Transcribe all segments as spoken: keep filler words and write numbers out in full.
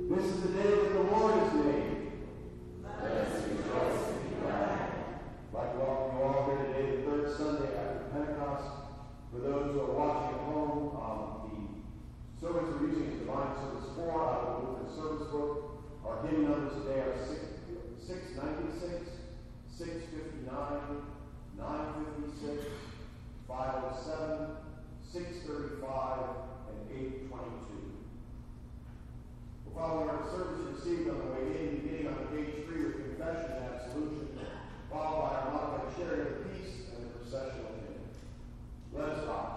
This is the day that the Lord has made. Let us rejoice and be glad. I'd like to welcome you all here today, the third Sunday after Pentecost. For those who are watching at home, um, the service we're using is Divine Service four out of the Lutheran Service Book. Our hymn numbers today are six ninety-six, six fifty-nine, nine fifty-six, five oh seven, six thirty-five, and eight twenty-two. Well, following our service received on the way in, beginning on page three with confession and absolution, followed by our modified sharing of peace and the processional hymn. Let us rise.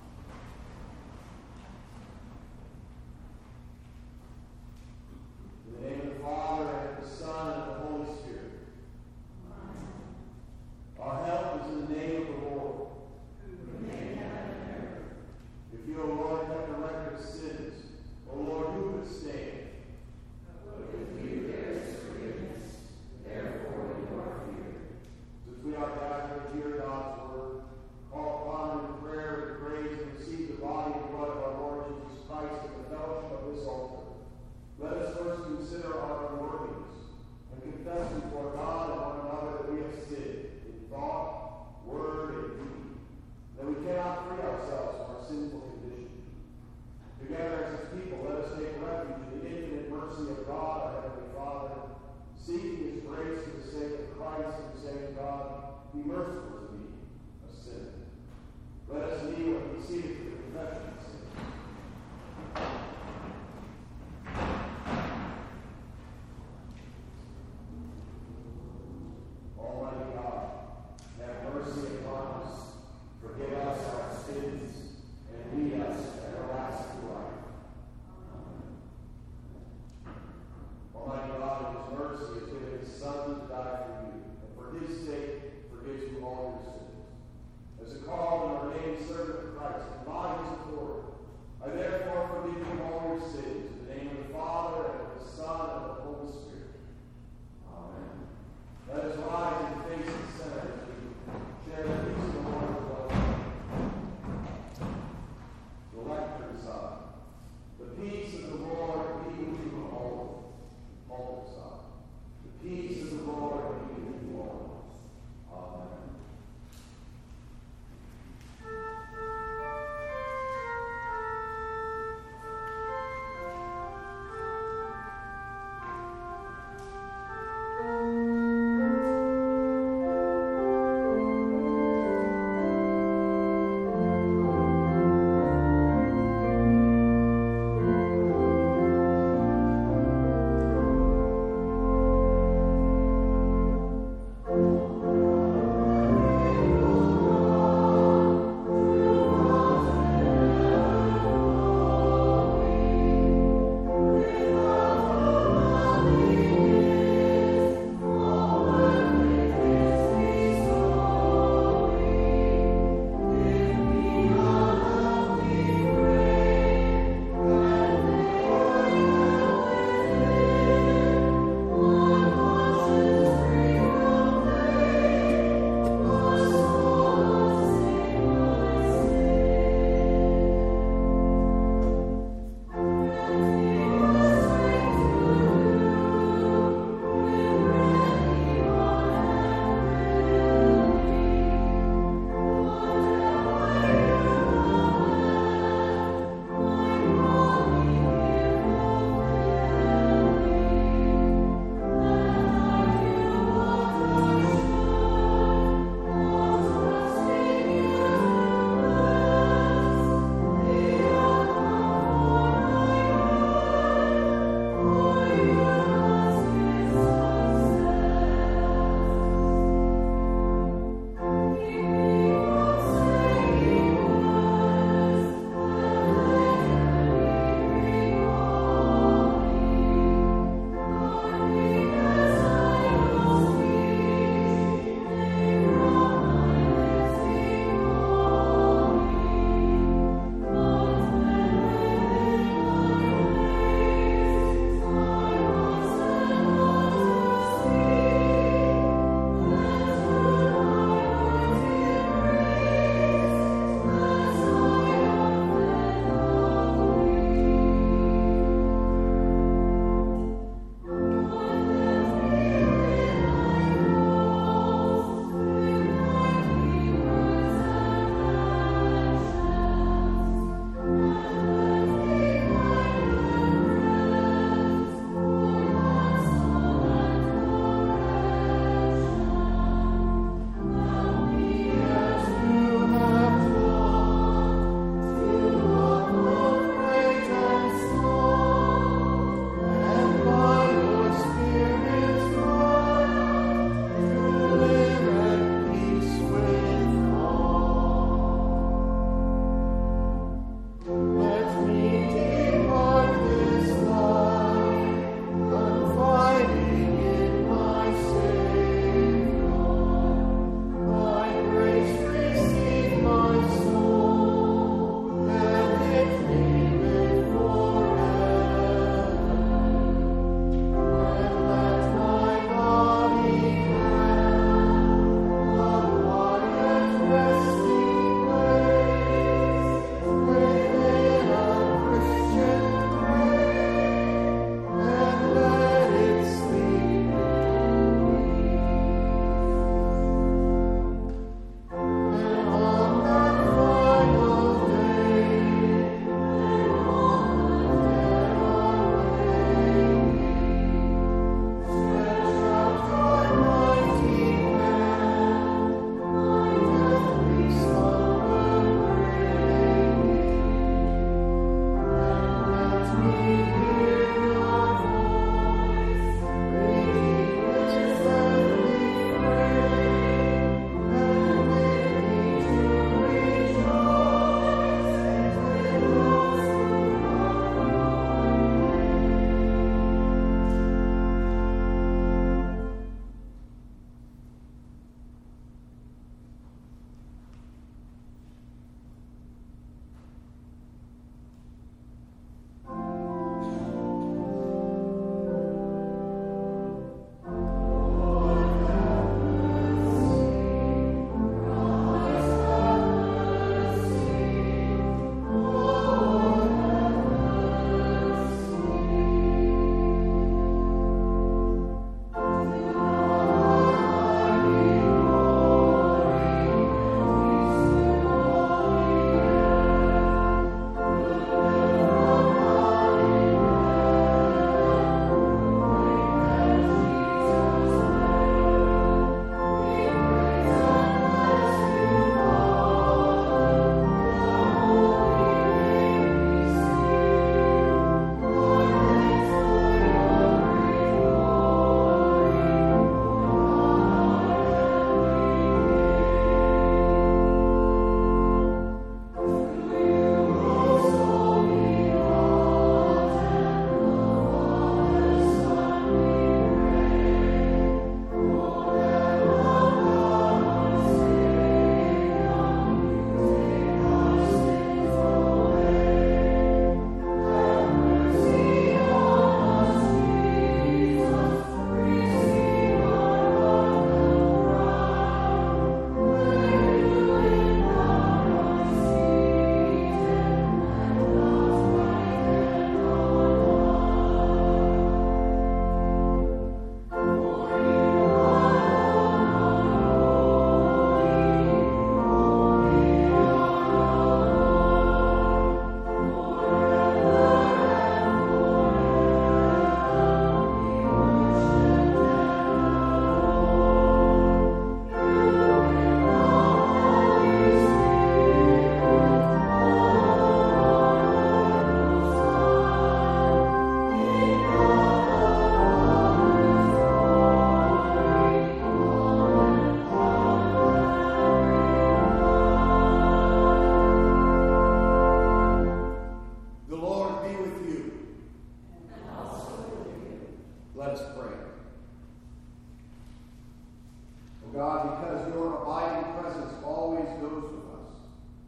In the name of the Father, and of the Son, and of the Holy Spirit. Amen. Our help is in the name of the Lord. Who made heaven and earth. If you, O Lord, kept a record of sins, O Lord, who could stand? But with you there is forgiveness, therefore you are feared. Since we are gathered to hear God's word,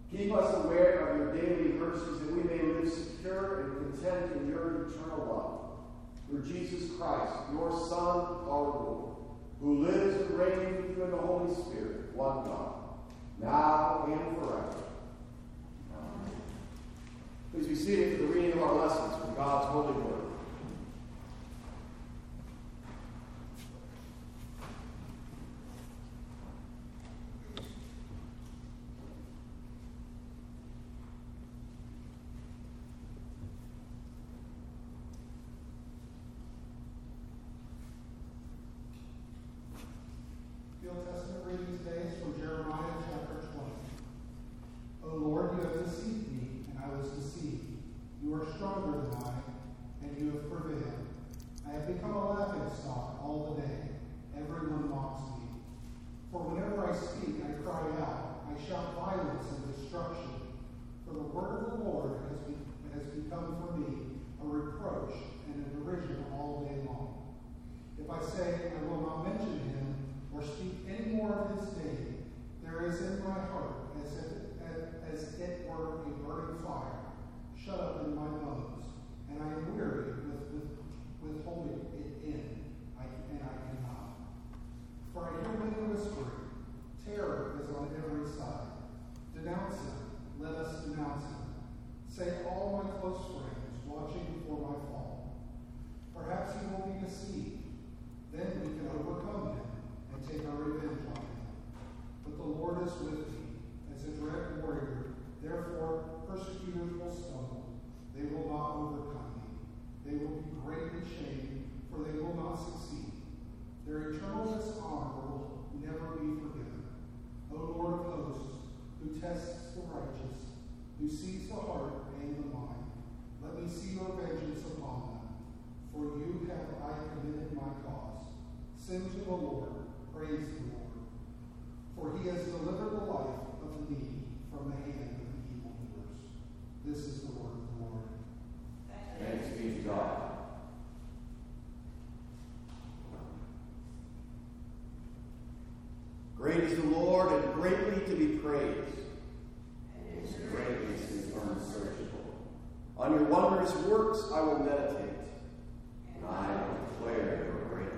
Keep us aware of your daily mercies that we may live secure and content in your eternal love. Through Jesus Christ, your Son, our Lord, who lives and reigns with you in the Holy Spirit, one God, now and forever. Amen. Please be seated for the reading of our lessons from God's holy word. The Old Testament reading today is from Jeremiah chapter twenty. O Lord, you have deceived me, and I was deceived. You are stronger than I, and you have prevailed. I have become a laughing stock all the day. Everyone mocks me. For whenever I speak, I cry out. I shout violence and destruction. For the word of the Lord has, be, has become for me a reproach and a derision all day long. If I say, I will not mention him, or speak any more of his name, there is in my heart, as if as it were a burning fire, shut up in my bones, and I am weary with, with, with holding it in, I, and I cannot. For I hear many whispering, terror is on every side. Denounce him, let us denounce him. Say all my close friends, watching for my fall. Perhaps he will be deceived, then we can overcome him and take our revenge on him. But the Lord is with me as a dread warrior. Therefore, persecutors will stumble. They will not overcome me. They will be greatly shamed, for they will not succeed. Their eternal dishonor will never be forgiven. O Lord of hosts, who tests the righteous, who sees the heart and the mind, let me see your vengeance upon them. For you have I committed my cause. Sing to the Lord. Praise the Lord. For he has delivered the life of the needy from the hand of the evildoers. This is the word of the Lord. Thanks be to God. Great is the Lord, and greatly to be praised. And his greatness is unsearchable. On your wondrous works I will meditate, and I will declare your greatness.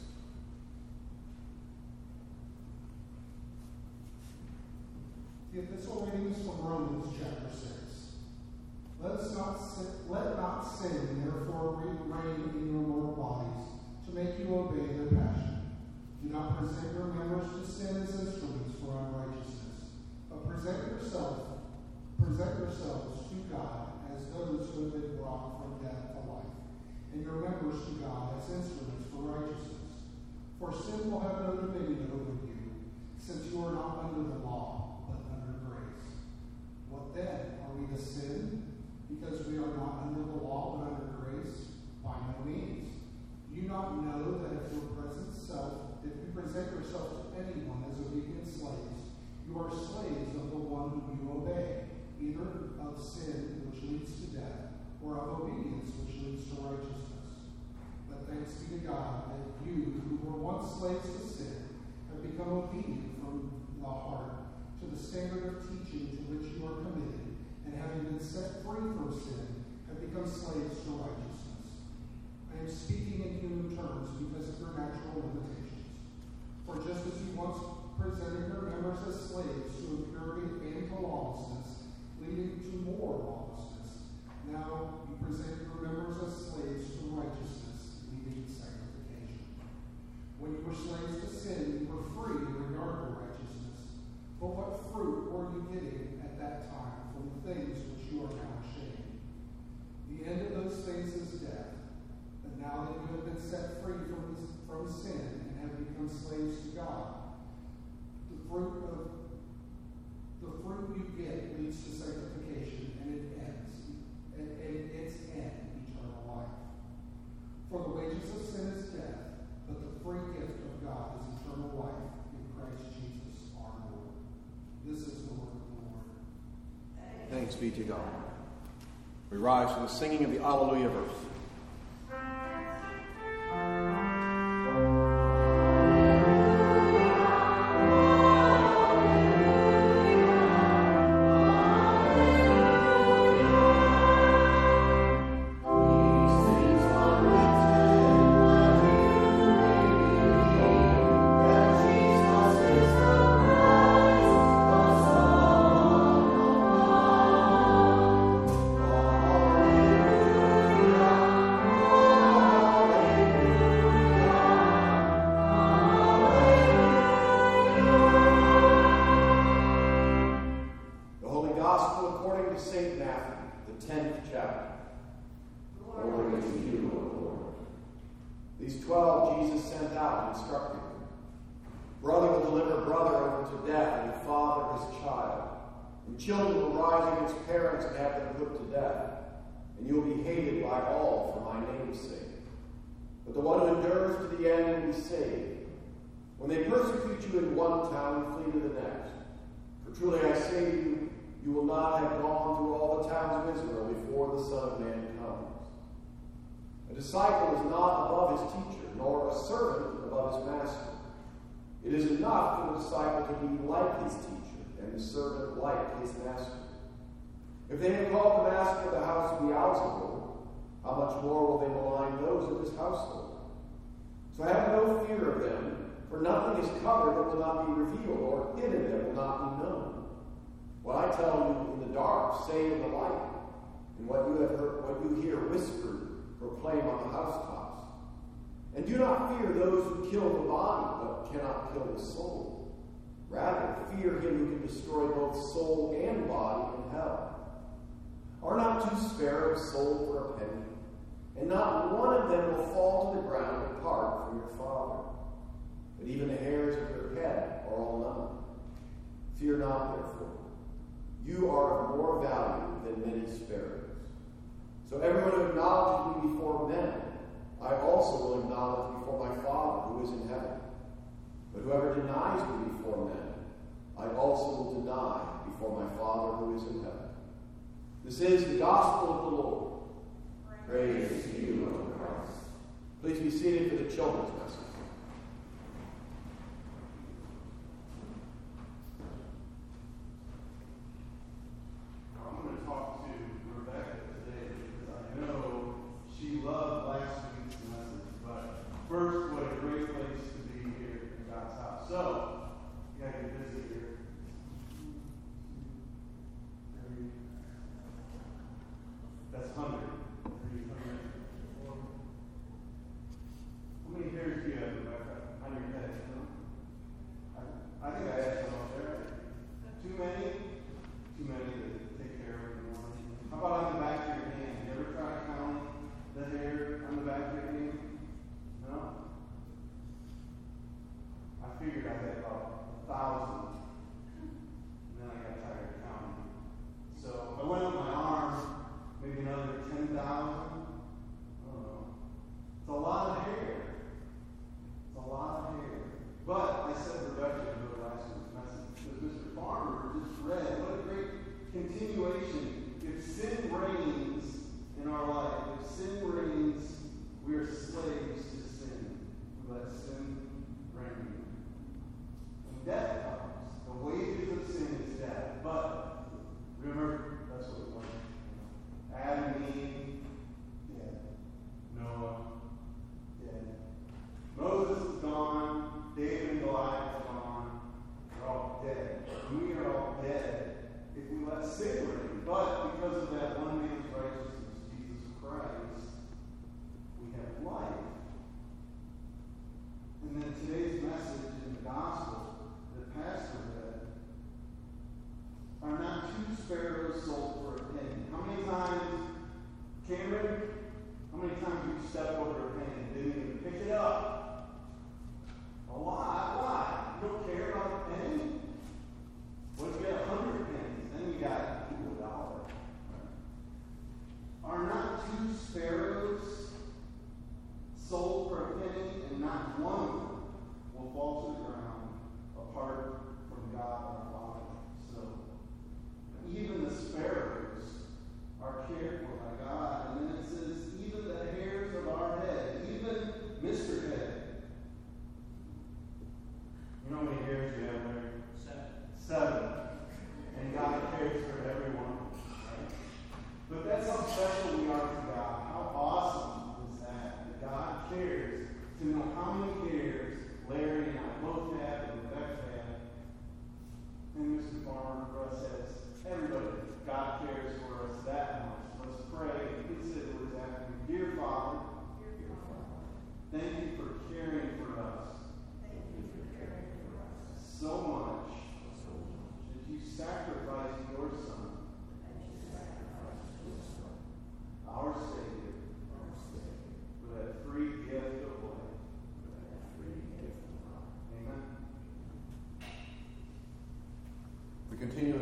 The epistle reading is from Romans chapter six. Let us not sin, let not sin, therefore, reign in your mortal bodies, to make you obey their passion. Do not present your members to sin as instruments for unrighteousness, but present yourself, present yourselves to God as those who have been brought from death to life, and your members to God as instruments for righteousness. For sin will have no dominion over you, since you are not under the law, What then? Are we to sin because we are not under the law but under grace? By no means. Do you not know that if your present self, if you present yourself to anyone as obedient slaves, you are slaves of the one whom you obey, either of sin which leads to death, or of obedience which leads to righteousness? But thanks be to God that you, who were once slaves to sin, have become obedient from the heart to the standard of teaching to which you are committed, and having been set free from sin, have become slaves to righteousness. I am speaking in human terms because of your natural limitations. For just as you once presented your members as slaves to impurity and to lawlessness, leading to more lawlessness, now you present your members as slaves to righteousness, leading to sanctification. When you were slaves to sin, you were free in regard to righteousness. But what fruit were you getting at that time from the things which you are now ashamed? The end of those things is death. But now that you have been set free from, from sin and have become slaves to God, the fruit of the fruit you get leads to sanctification, and it ends, and, and its end, eternal life. For the wages of sin is death, but the free gift of God is eternal life in Christ Jesus our Lord. This is the word of the Lord. Thanks be to God. We rise for the singing of the Alleluia verse. Alleluia. to Saint Matthew, the tenth chapter. Glory to you, O Lord. These twelve Jesus sent out, instructing them. Brother will deliver brother over to death, and the father his child. And children will rise against parents and have them put to death. And you will be hated by all for my name's sake. But the one who endures to the end will be saved. When they persecute you in one town, flee to the next. For truly I say to you, you will not have gone through all the towns of Israel before the Son of Man comes. A disciple is not above his teacher, nor a servant above his master. It is enough for the disciple to be like his teacher, and the servant like his master. If they have called the master of the house Beelzebul, how much more will they malign those of his household? So have no fear of them, for nothing is covered that will not be revealed, or hidden that will not be known. What I tell you in the dark, say in the light, and what you have heard, what you hear whispered, proclaim on the housetops. And do not fear those who kill the body, but cannot kill the soul. Rather, fear him who can destroy both soul and body in hell. Are not two sparrows sold for a penny? And not one of them will fall to the ground apart from your Father. But even the hairs of your head are all numbered. Fear not, therefore. You are of more value than many sparrows. So everyone who acknowledges me before men, I also will acknowledge before my Father who is in heaven. But whoever denies me before men, I also will deny before my Father who is in heaven. This is the gospel of the Lord. Praise, Praise to you, O Christ. Please be seated for the children's message. I'm going to talk to Rebecca today because I know she loved last week's message. But first, what a great place to be here in God's house. So, you got to get busy here. That's one hundred. How many hairs do you have, Rebecca, on your head? I, I think I asked them up there. Too many? Too many to take care of anymore. How about on the back of your hand? You ever try counting the hair on the back of your hand? No? I figured I had about a thousand. And then I got tired of counting. So I went up my arm, maybe another ten thousand. I don't know. It's a lot of hair. It's a lot of hair. But I said Rebecca in the last week's message because Mister Farmer just read. What a great continuation. If sin reigns in our life, if sin reigns, we are slaves to sin. We let sin reign. When death comes, the wages of sin is death. But remember, that's what it was. Adam and Eve, dead. Noah, dead. Moses is gone. David and Goliath are gone. They're all dead. We are all dead if we let sin reign. But because of that one man's righteousness, Jesus Christ, we have life. And then today's message in the gospel that Pastor read are not two sparrows sold for a penny. How many times, Cameron, how many times have you stepped over a penny and didn't even pick it up? A lot. Why? You don't care about a penny? Once you get a hundred pennies, then you got a dollar. Are not two sparrows sold for a penny, and not one of them will fall to the ground apart from God our Father? So, even the sparrows are cared for by God. And then it says, even the hairs of our head, even Mister Head. You know how many hairs you have there? Seven. Seven.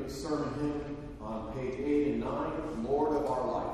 David's sermon hymn on page eight and nine, Lord of Our Life.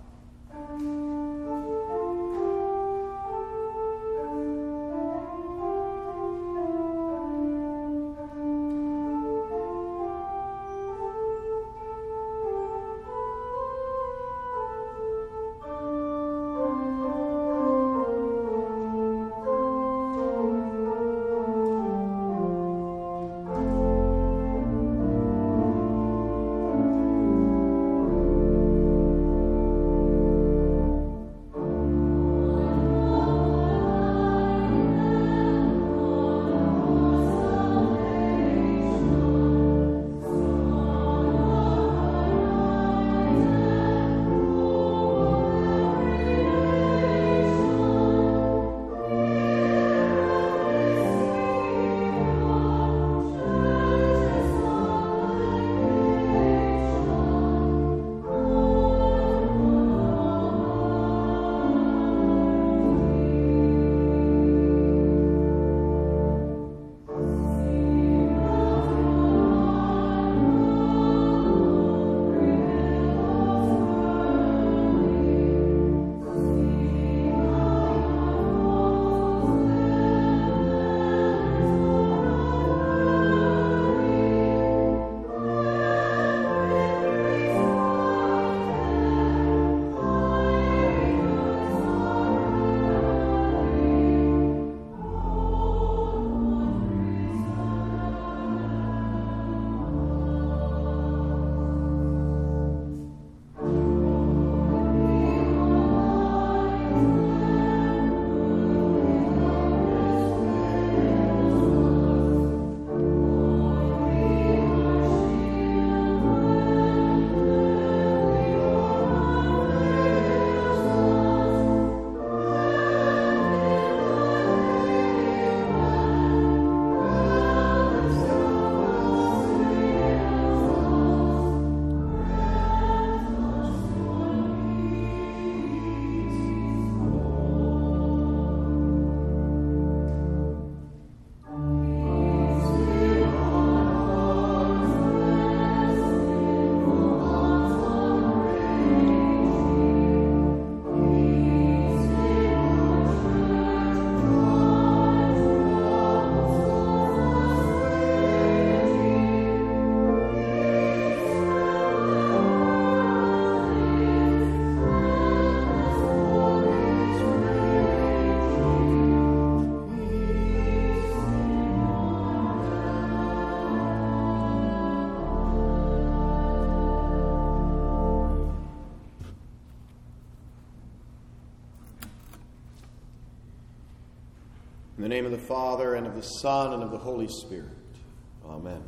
In the name of the Father, and of the Son, and of the Holy Spirit. Amen.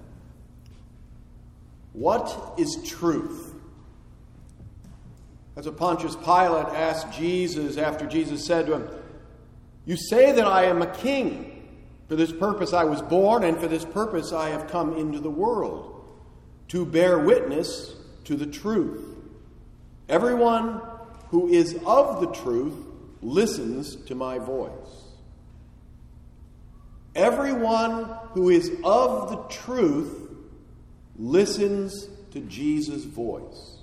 What is truth? That's what Pontius Pilate asked Jesus after Jesus said to him, "You say that I am a king. For this purpose I was born, and for this purpose I have come into the world, to bear witness to the truth. Everyone who is of the truth listens to my voice." Everyone who is of the truth listens to Jesus' voice.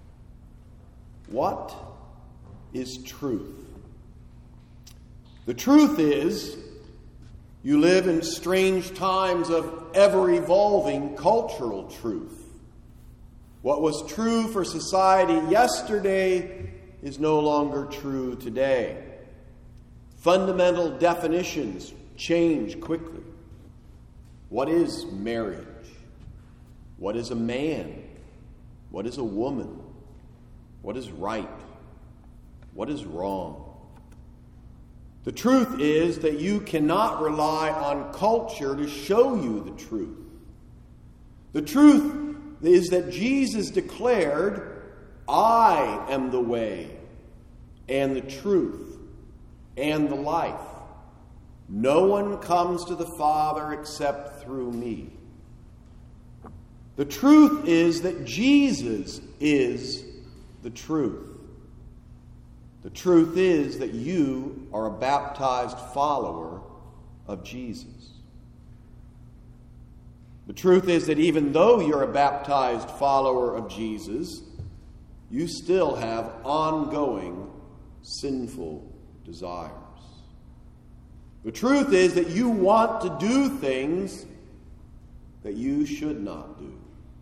What is truth? The truth is, you live in strange times of ever-evolving cultural truth. What was true for society yesterday is no longer true today. Fundamental definitions change quickly. What is marriage? What is a man? What is a woman? What is right? What is wrong? The truth is that you cannot rely on culture to show you the truth. The truth is that Jesus declared, "I am the way and the truth and the life. No one comes to the Father except through me." The truth is that Jesus is the truth. The truth is that you are a baptized follower of Jesus. The truth is that even though you're a baptized follower of Jesus, you still have ongoing sinful desires. The truth is that you want to do things that you should not do.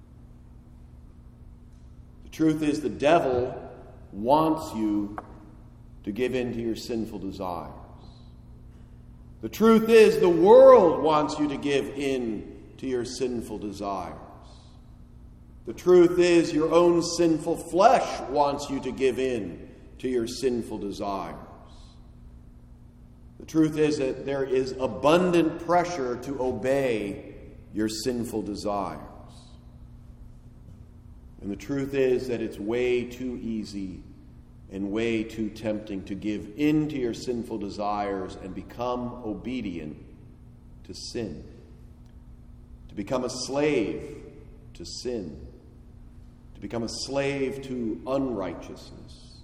The truth is the devil wants you to give in to your sinful desires. The truth is the world wants you to give in to your sinful desires. The truth is your own sinful flesh wants you to give in to your sinful desires. The truth is that there is abundant pressure to obey your sinful desires. And the truth is that it's way too easy and way too tempting to give in to your sinful desires and become obedient to sin, to become a slave to sin, to become a slave to unrighteousness.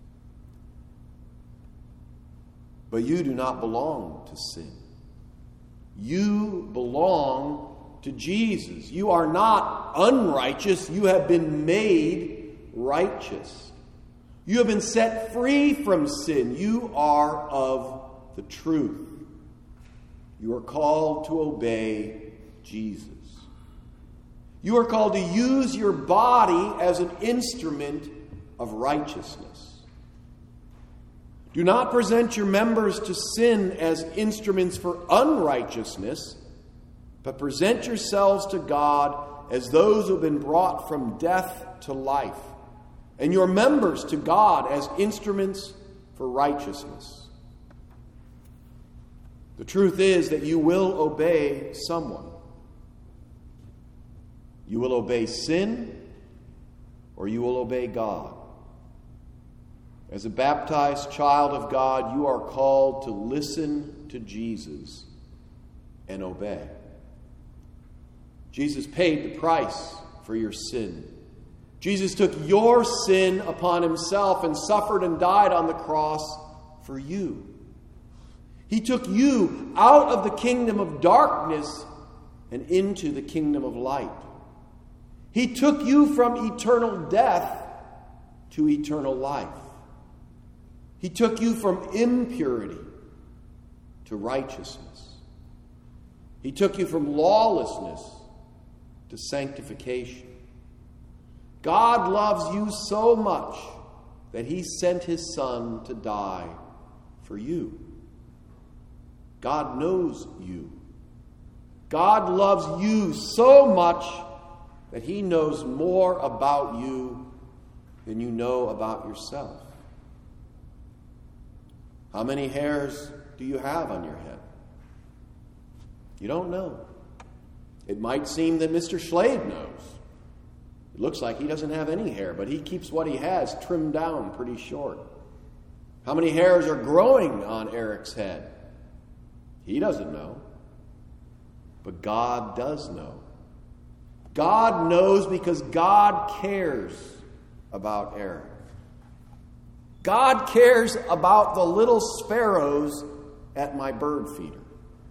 But you do not belong to sin. You belong to Jesus. You are not unrighteous. You have been made righteous. You have been set free from sin. You are of the truth. You are called to obey Jesus. You are called to use your body as an instrument of righteousness. Do not present your members to sin as instruments for unrighteousness, but present yourselves to God as those who have been brought from death to life, and your members to God as instruments for righteousness. The truth is that you will obey someone. You will obey sin, or you will obey God. As a baptized child of God, you are called to listen to Jesus and obey. Jesus paid the price for your sin. Jesus took your sin upon himself and suffered and died on the cross for you. He took you out of the kingdom of darkness and into the kingdom of light. He took you from eternal death to eternal life. He took you from impurity to righteousness. He took you from lawlessness to sanctification. God loves you so much that he sent his Son to die for you. God knows you. God loves you so much that he knows more about you than you know about yourself. How many hairs do you have on your head? You don't know. It might seem that Mister Schlade knows. It looks like he doesn't have any hair, but he keeps what he has trimmed down pretty short. How many hairs are growing on Eric's head? He doesn't know. But God does know. God knows because God cares about Eric. God cares about the little sparrows at my bird feeder.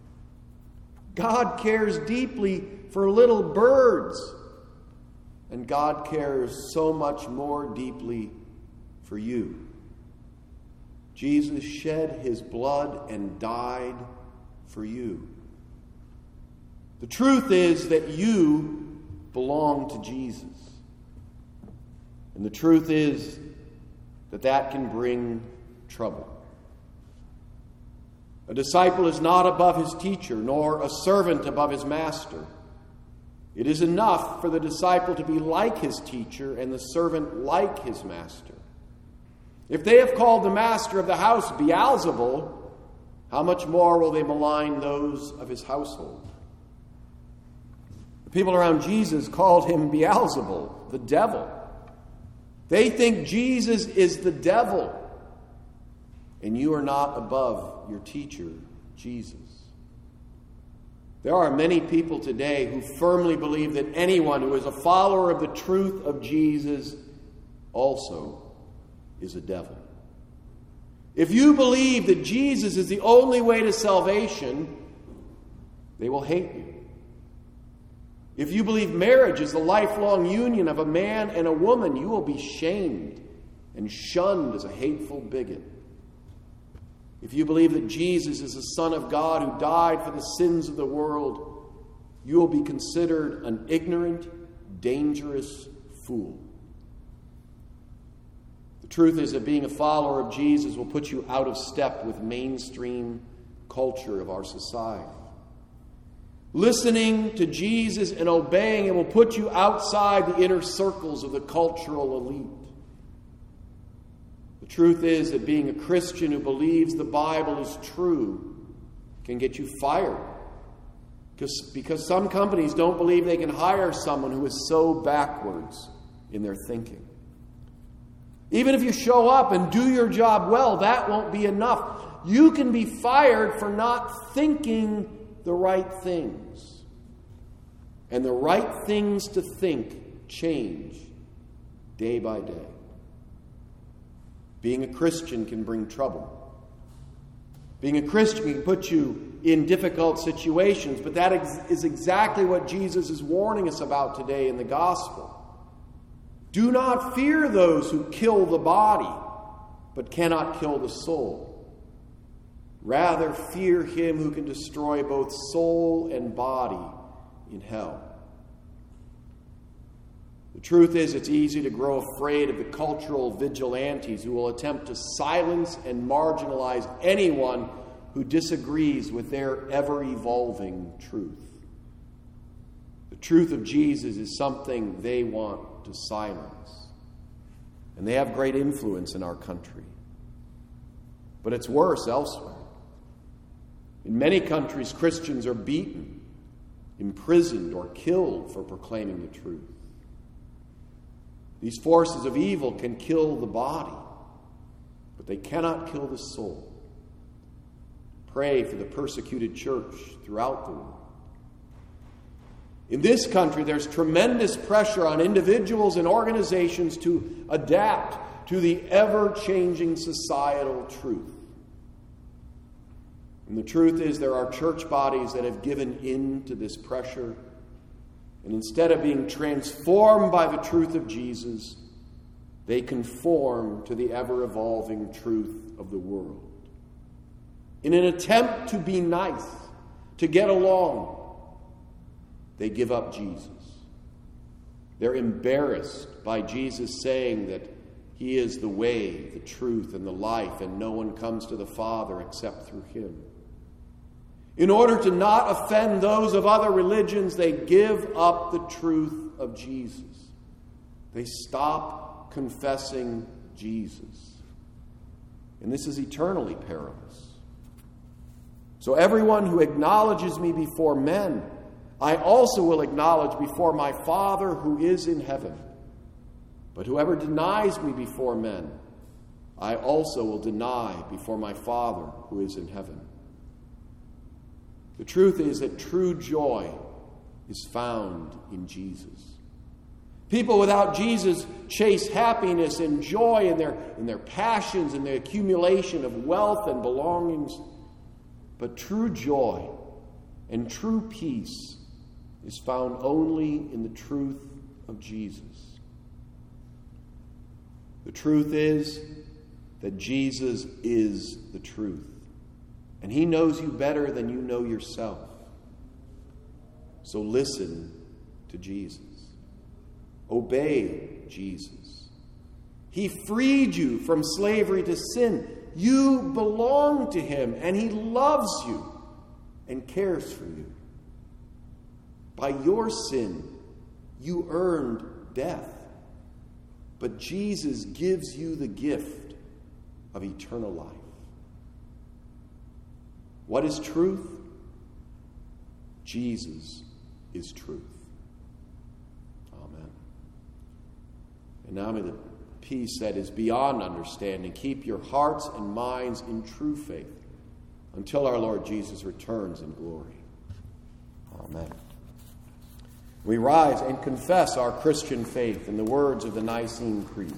God cares deeply for little birds. And God cares so much more deeply for you. Jesus shed his blood and died for you. The truth is that you belong to Jesus. And the truth is that that can bring trouble. A disciple is not above his teacher, nor a servant above his master. It is enough for the disciple to be like his teacher and the servant like his master. If they have called the master of the house Beelzebul, how much more will they malign those of his household? The people around Jesus called him Beelzebul, the devil. They think Jesus is the devil, and you are not above your teacher, Jesus. There are many people today who firmly believe that anyone who is a follower of the truth of Jesus also is a devil. If you believe that Jesus is the only way to salvation, they will hate you. If you believe marriage is the lifelong union of a man and a woman, you will be shamed and shunned as a hateful bigot. If you believe that Jesus is the Son of God who died for the sins of the world, you will be considered an ignorant, dangerous fool. The truth is that being a follower of Jesus will put you out of step with mainstream culture of our society. Listening to Jesus and obeying Him will put you outside the inner circles of the cultural elite. The truth is that being a Christian who believes the Bible is true can get you fired. Because, because some companies don't believe they can hire someone who is so backwards in their thinking. Even if you show up and do your job well, that won't be enough. You can be fired for not thinking the right things. And the right things to think change day by day. Being a Christian can bring trouble. Being a Christian can put you in difficult situations, but that is exactly what Jesus is warning us about today in the gospel. Do not fear those who kill the body, but cannot kill the soul. Rather, fear him who can destroy both soul and body in hell. The truth is, it's easy to grow afraid of the cultural vigilantes who will attempt to silence and marginalize anyone who disagrees with their ever-evolving truth. The truth of Jesus is something they want to silence. And they have great influence in our country. But it's worse elsewhere. In many countries, Christians are beaten, imprisoned, or killed for proclaiming the truth. These forces of evil can kill the body, but they cannot kill the soul. Pray for the persecuted church throughout the world. In this country, there's tremendous pressure on individuals and organizations to adapt to the ever-changing societal truth. And the truth is, there are church bodies that have given in to this pressure. And instead of being transformed by the truth of Jesus, they conform to the ever-evolving truth of the world. In an attempt to be nice, to get along, they give up Jesus. They're embarrassed by Jesus saying that He is the way, the truth, and the life, and no one comes to the Father except through Him. In order to not offend those of other religions, they give up the truth of Jesus. They stop confessing Jesus. And this is eternally perilous. So everyone who acknowledges me before men, I also will acknowledge before my Father who is in heaven. But whoever denies me before men, I also will deny before my Father who is in heaven. The truth is that true joy is found in Jesus. People without Jesus chase happiness and joy in their, in their passions and the accumulation of wealth and belongings. But true joy and true peace is found only in the truth of Jesus. The truth is that Jesus is the truth. And He knows you better than you know yourself. So listen to Jesus. Obey Jesus. He freed you from slavery to sin. You belong to Him, and He loves you and cares for you. By your sin, you earned death. But Jesus gives you the gift of eternal life. What is truth? Jesus is truth. Amen. And now may the peace that is beyond understanding keep your hearts and minds in true faith until our Lord Jesus returns in glory. Amen. We rise and confess our Christian faith in the words of the Nicene Creed.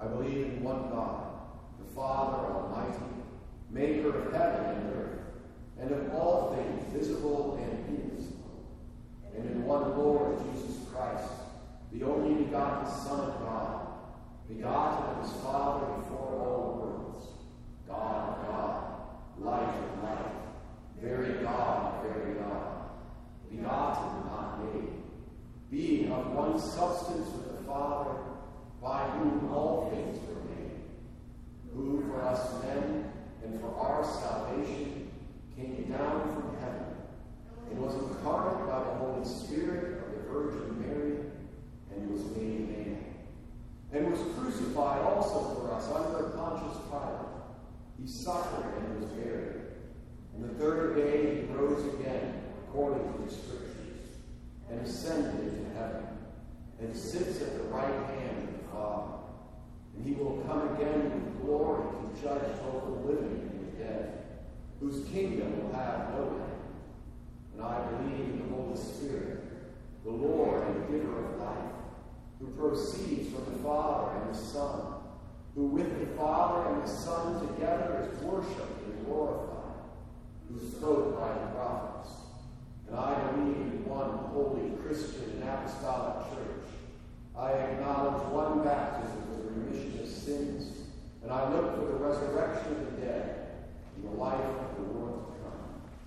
I believe in one God, the Father Almighty, maker of heaven and earth, and of all things visible and invisible, and in one Lord Jesus Christ, the only begotten Son of God, begotten of his Father before all worlds, God of God, light of light, very God of very God, begotten, not made, being of one substance with the Father, by whom all things were made, who for us men and for our salvation came down from heaven, and was incarnate by the Holy Spirit of the Virgin Mary, and was made man, and was crucified also for us under Pontius Pilate. He suffered and was buried. And the third day he rose again, according to the Scriptures, and ascended into heaven, and sits at the right hand of the Father. And he will come again with glory to judge both the living and the dead, whose kingdom will have no end. And I believe in the Holy Spirit, the Lord and giver of life, who proceeds from the Father and the Son, who with the Father and the Son together is worshipped and glorified, who spoke by the prophets. And I believe in one holy Christian and apostolic church. I acknowledge one baptism for the remission of sins, and I look for the resurrection of the dead and the life of the world to come.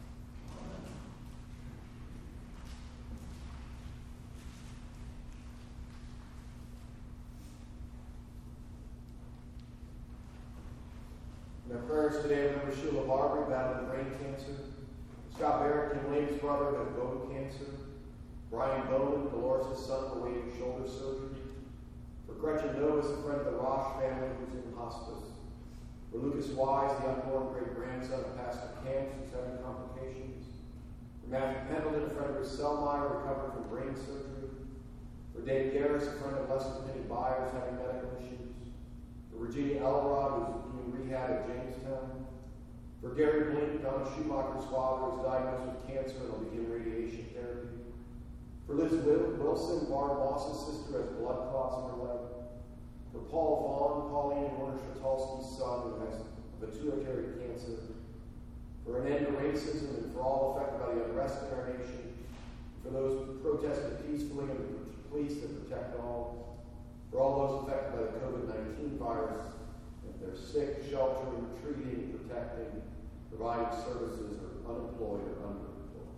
In our prayers today, remember Sheila Barbary battling brain cancer, Scott Barrett, Kim Williams' brother, who had bone cancer, Brian Bowman, Dolores' son, awaiting shoulder surgery, for Gretchen Novus, a friend of the Rosh family who's in hospice, for Lucas Wise, the unborn great-grandson of Pastor Camps who's having complications, for Matthew Pendleton, a friend of Bruce Selmeyer, recovering from brain surgery, for Dave Garris, a friend of Lester Penny Byers, having medical issues, for Virginia Elrod, who's doing rehab at Jamestown, for Gary Blink, Donna Schumacher's father, who's diagnosed with cancer and will begin radiation therapy, for Liz Wilson, Barb Moss's sister, has blood clots in her leg, for Paul Vaughn, Pauline Warner Shatalsky's son, who has pituitary cancer, for an end to racism and for all affected by the unrest in our nation, for those who protested peacefully and the police that protect all, for all those affected by the COVID nineteen virus, if they're sick, sheltering, treating, protecting, providing services, or unemployed or underemployed.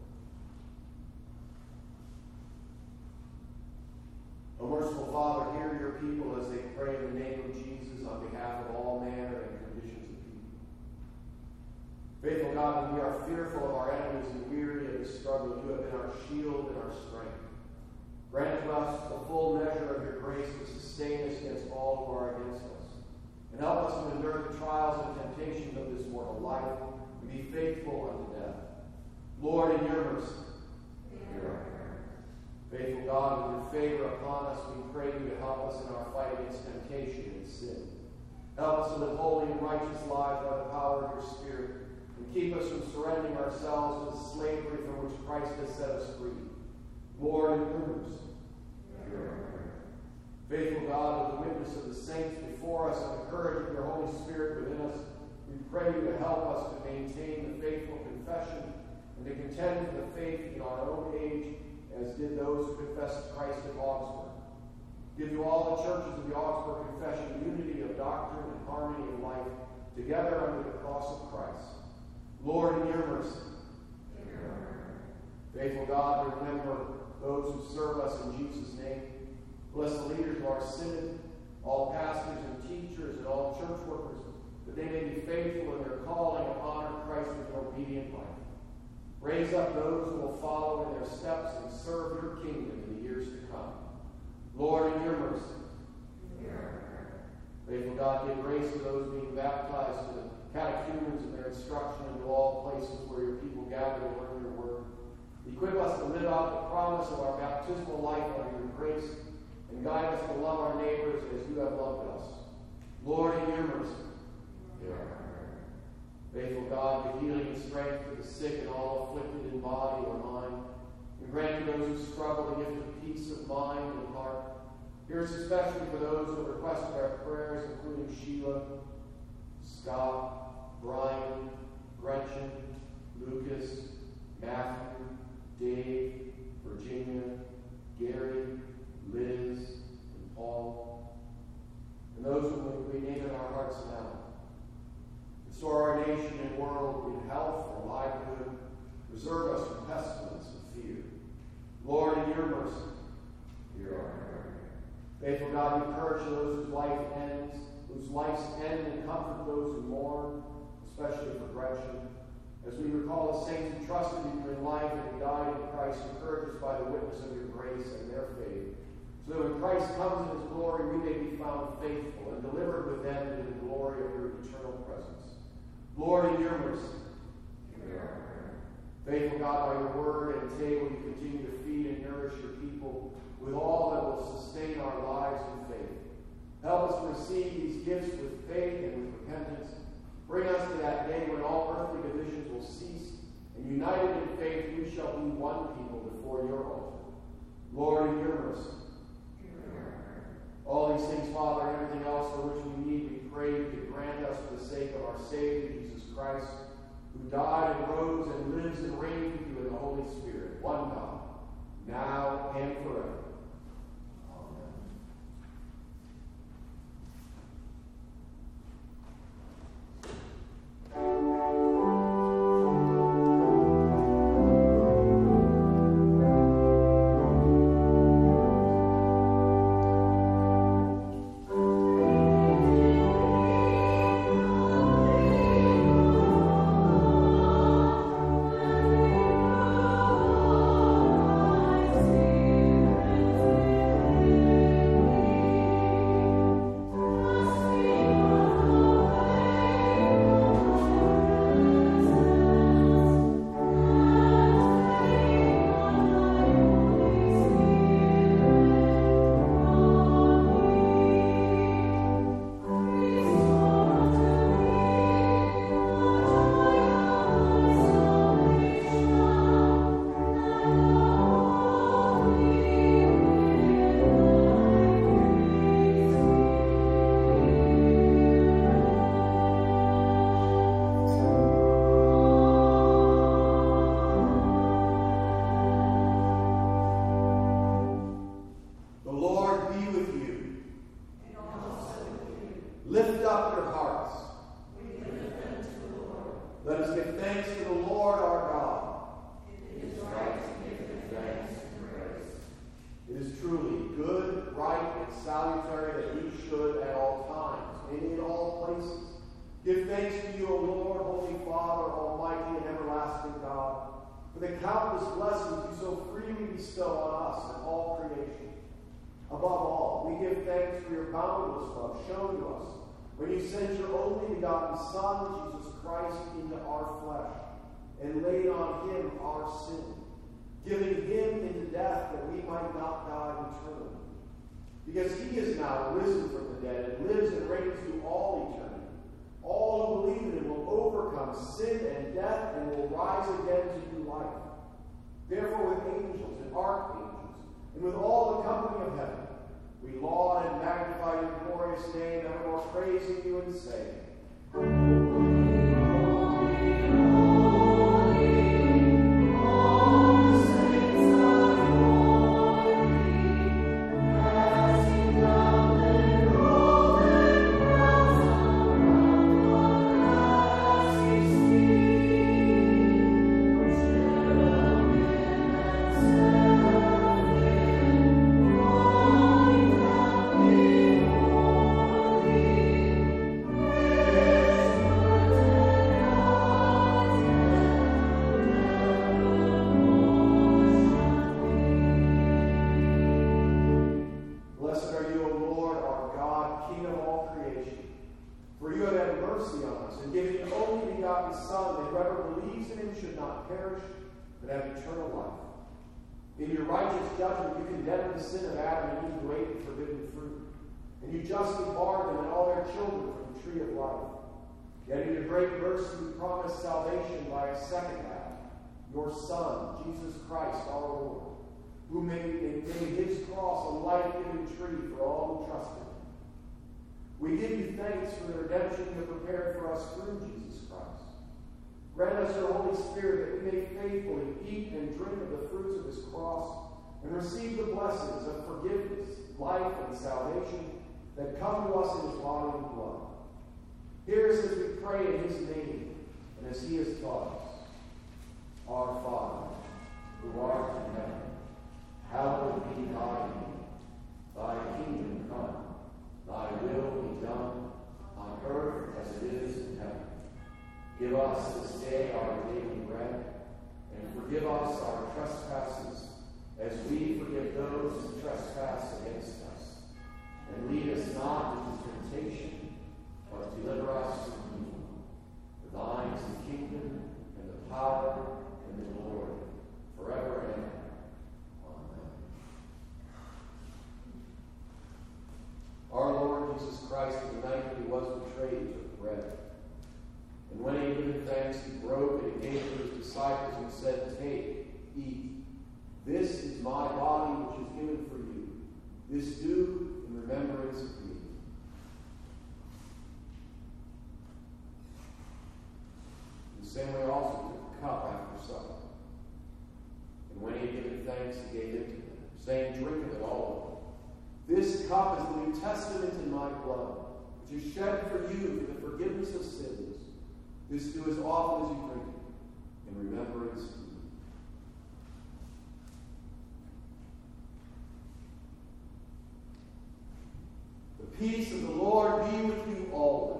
O merciful Father, hear your people as they pray in the name of Jesus on behalf of all manner and conditions of people. Faithful God, when we are fearful of our enemies and weary of the struggle, you have been our shield and our strength. Grant to us the full measure of your grace to sustain us against all who are against us. And help us to endure the trials and temptations of this mortal life and be faithful unto death. Lord, in your mercy, hear our prayer. Faithful God, with your favor upon us, we pray you to help us in our fight against temptation and sin. Help us to live holy and righteous lives by the power of your Spirit, and keep us from surrendering ourselves to the slavery from which Christ has set us free. Lord, in your mercy, hear our prayer. Faithful God, with the witness of the saints before us and the courage of your Holy Spirit within us, we pray you to help us to maintain the faithful confession and to contend for the faith in our own age, as did those who confessed Christ at Augsburg. Give to all the churches of the Augsburg Confession unity of doctrine and harmony of life, together under the cross of Christ. Lord, in your mercy. Amen. Faithful God, remember those who serve us in Jesus' name. Bless the leaders of our synod, all pastors and teachers, and all church workers, that they may be faithful in their calling and honor Christ with an obedient life. Raise up those who will follow in their steps and serve your kingdom in the years to come. Lord, in your mercy. Faithful God, give grace to those being baptized, to the catechumens and their instruction, and to all places where your people gather to learn your word. Equip us to live out the promise of our baptismal life under your grace, and guide us to love our neighbors as you have loved us. Lord, in your mercy. Faithful God, give healing and strength to the sick and all afflicted in body or mind. And grant to those who struggle the gift of peace of mind and heart. Here's especially for those who requested our prayers, including Sheila, Scott, Brian, Gretchen, Lucas, Matthew, Dave, Virginia, Gary, Liz, and Paul, and those who we name in our hearts now. Restore our nation and world in health and livelihood. Preserve us from pestilence and fear. Lord, in your mercy, hear our prayer. Faithful God, encourage those whose life ends, whose lives end, and comfort those who mourn, especially for Gretchen. As we recall the saints who trusted in you in life and who died in Christ, encourage us by the witness of your grace and their faith, so that when Christ comes in his glory, we may be found faithful and delivered with them into the glory of your eternal presence. Lord, in your mercy, hear our prayer. Faithful God, by your word and table, you continue to feed and nourish your people with all that will sustain our lives in faith. Help us to receive these gifts with faith and with repentance. Bring us to that day when all earthly divisions will cease, and united in faith, we shall be one people before your altar. Lord, in your mercy. All these things, Father, and everything else for which we need, we pray you to grant us for the sake of our Savior, Jesus Christ, who died and rose and lives and reigns with you in the Holy Spirit, one God, now and forever. Lift up your hearts. We lift them to the Lord. Let us give thanks to the Lord our God. It is right to give him thanks and praise. It is truly good, right, and salutary that we should at all times and in all places give thanks to you, O Lord, Holy Father, Almighty and everlasting God, for the countless blessings you so freely bestow on us and all creation. Above all, we give thanks for your boundless love shown to us when you sent your only begotten Son, Jesus Christ, into our flesh and laid on him our sin, giving him into death that we might not die eternally. Because he is now risen from the dead and lives and reigns through all eternity. All who believe in him will overcome sin and death and will rise again to new life. Therefore, with angels and archangels and with all the company of heaven, we laud and magnify your glorious name, evermore praising you and saying, in your righteous judgment, you condemned the sin of Adam and Eve who ate the forbidden fruit, and you justly barred them and all their children from the tree of life. Yet in your great mercy, you promised salvation by a second Adam, your Son, Jesus Christ our Lord, who made, made his cross a life-giving tree for all who trust him. We give you thanks for the redemption you have prepared for us through Jesus Christ. Grant us your Holy Spirit that we may faithfully eat and drink of the fruits of his cross and receive the blessings of forgiveness, life, and salvation that come to us in his body and blood. Hear us as we pray in his name and as he has taught us. Our Father, who art in heaven, hallowed be thy name. Thy kingdom come, thy will be done, on earth as it is in heaven. Give us this day our daily bread, and forgive us our trespasses, as we forgive those who trespass against us. And lead us not into temptation, but deliver us from evil. For thine is the kingdom, and the power, and the glory, forever and ever. Amen. Our Lord Jesus Christ, on the night that he was betrayed, took bread. And when he had given thanks, he broke it and gave it to his disciples and said, "Take, eat. This is my body which is given for you. This do in remembrance of me." In the same way also he took the cup after supper. And when he had given thanks, he gave it to them, saying, "Drink of it, all of it. This cup is the New Testament in my blood, which is shed for you for the forgiveness of sins. This do as often as you drink it, in remembrance of me." The peace of the Lord be with you always.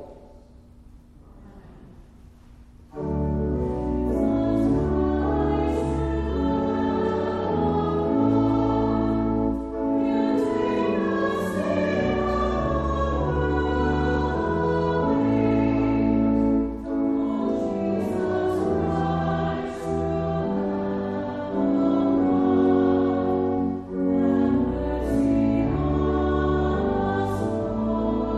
Oh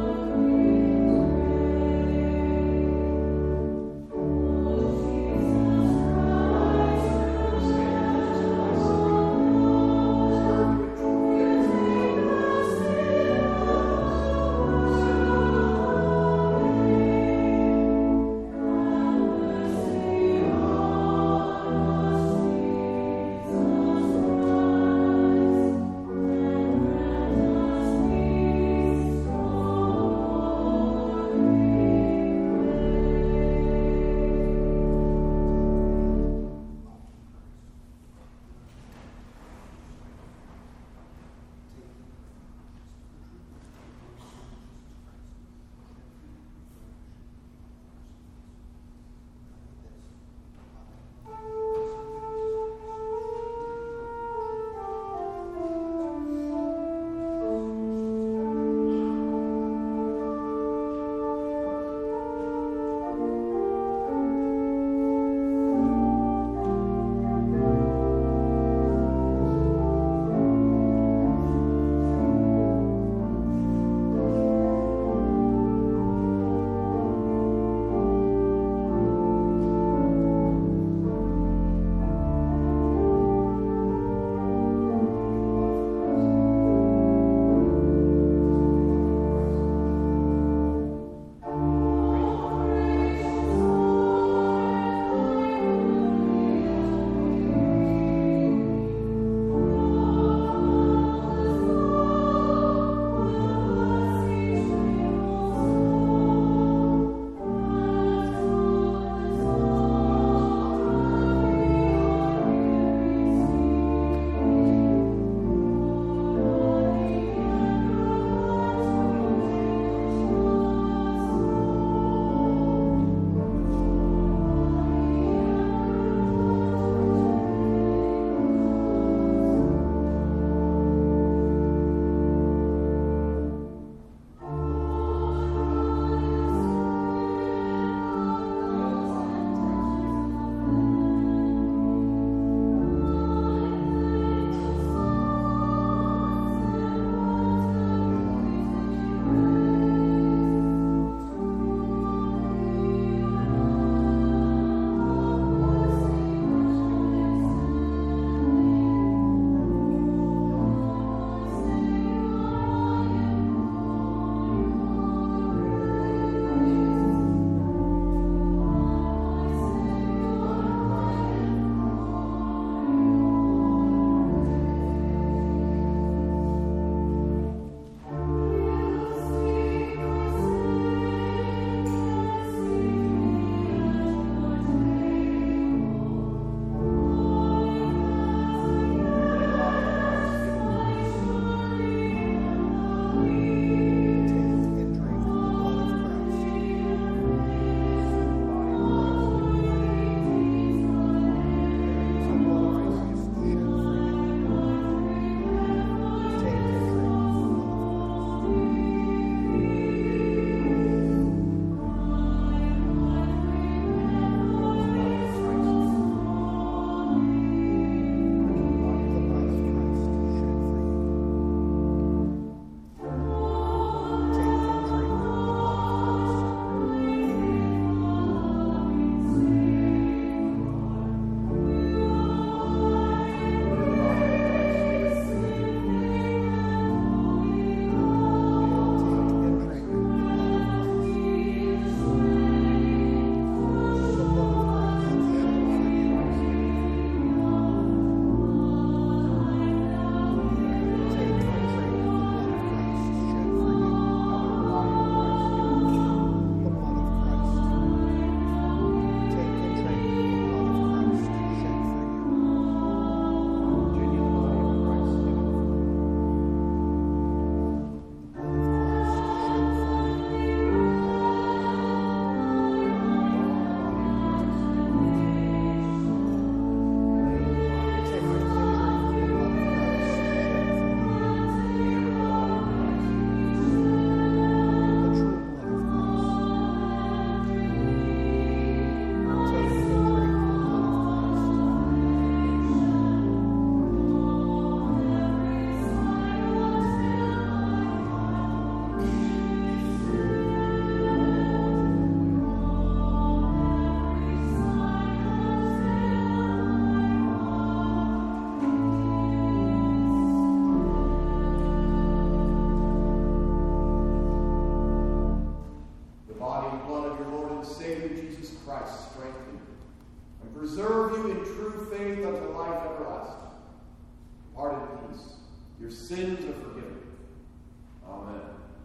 sins are forgiven. Amen.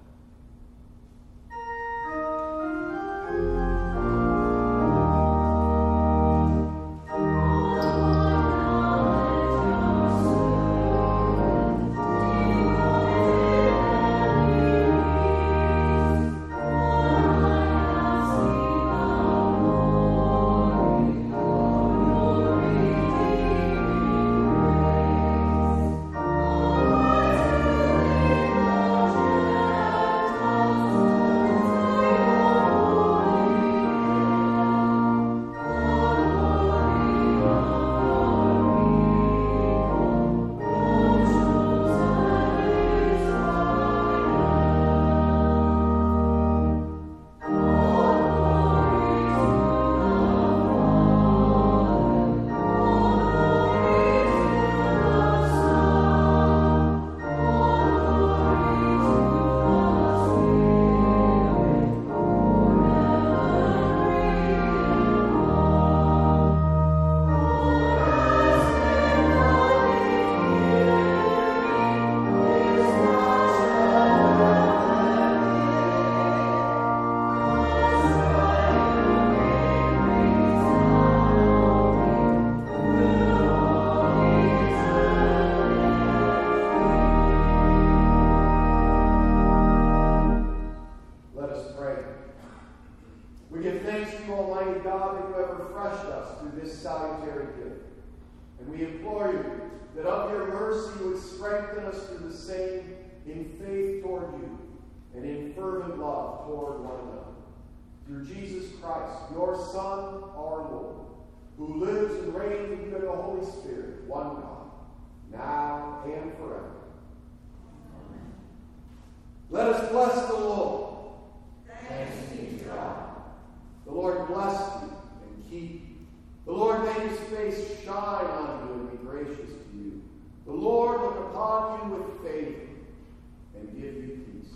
Through Jesus Christ, your Son, our Lord, who lives and reigns with you in the Holy Spirit, one God, now and forever. Amen. Let us bless the Lord. Thanks be to God. The Lord bless you and keep you. The Lord make his face shine on you and be gracious to you. The Lord look upon you with favor and give you peace.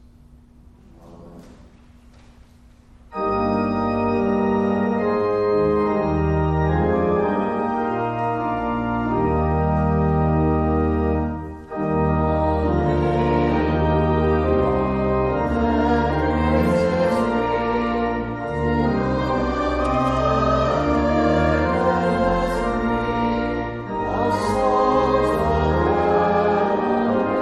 Amen. Our souls are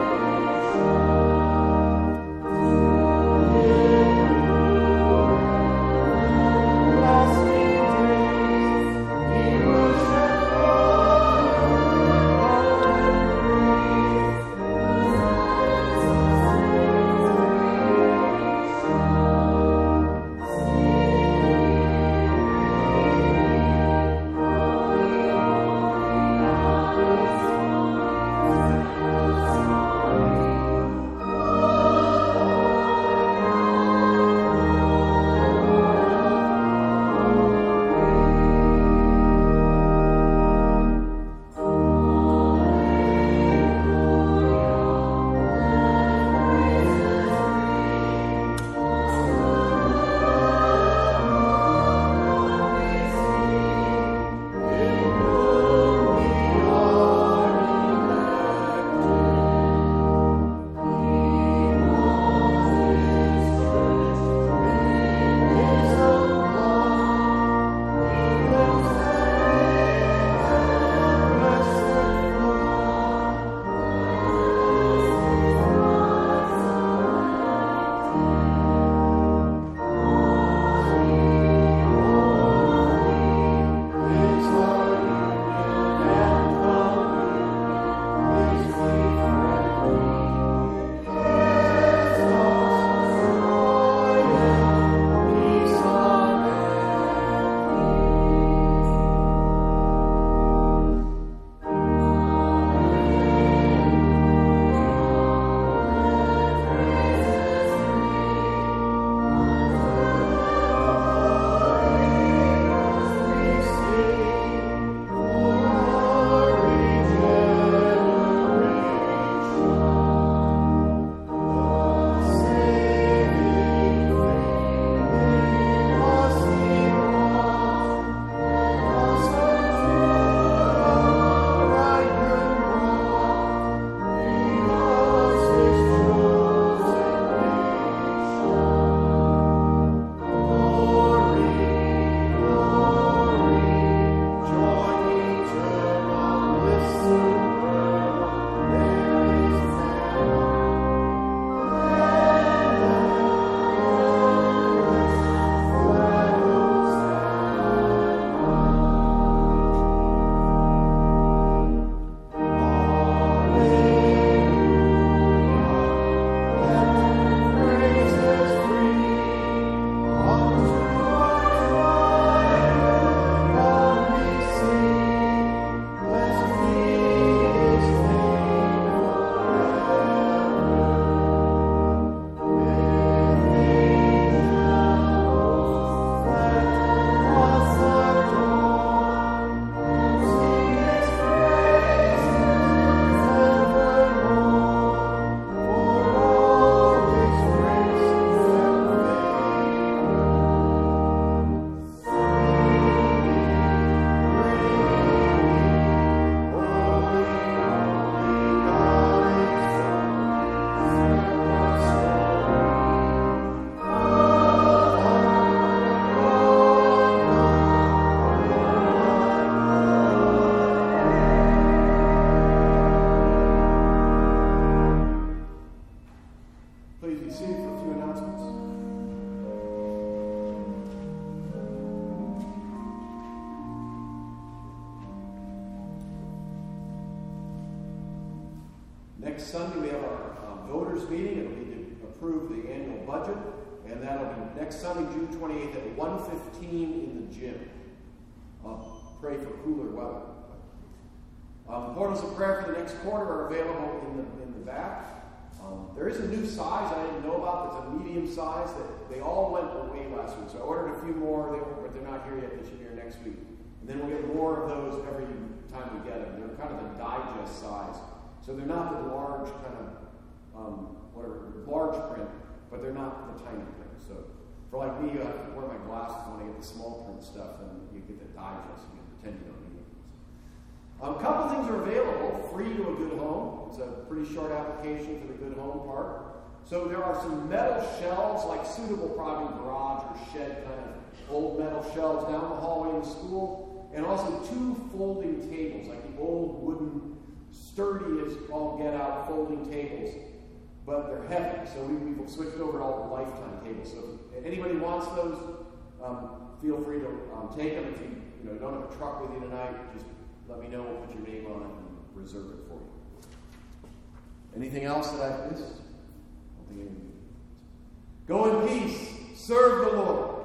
Next Sunday we have our um, voters meeting. It'll be to approve the annual budget. And that'll be next Sunday, June twenty-eighth at one fifteen in the gym. Um, pray for cooler weather. Um, portals of prayer for the next quarter are available in the in the back. Um, there is a new size I didn't know about. That's a medium size that they all went away last week. So I ordered a few more, they were, but they're not here yet. They should be here next week. And then we'll get more of those every time we get them. They're kind of the digest size. So they're not the large kind of, um, whatever, large print, but they're not the tiny print. So for like me, you have to wear my glasses when I get the small print stuff, and you get the digest. You can pretend you don't need it. Um, a couple things are available, free to a good home. It's a pretty short application for the good home part. So there are some metal shelves, like suitable probably garage or shed kind of old metal shelves down the hallway in the school, and also two folding tables, like the old wooden, sturdy as all get out folding tables, but they're heavy. So we, we've switched over to all the lifetime tables. So if anybody wants those, um, feel free to um, take them. If you, you know, don't have a truck with you tonight, just let me know. We'll put your name on it and reserve it for you. Anything else that I've missed? I don't think anything. Go in peace. Serve the Lord.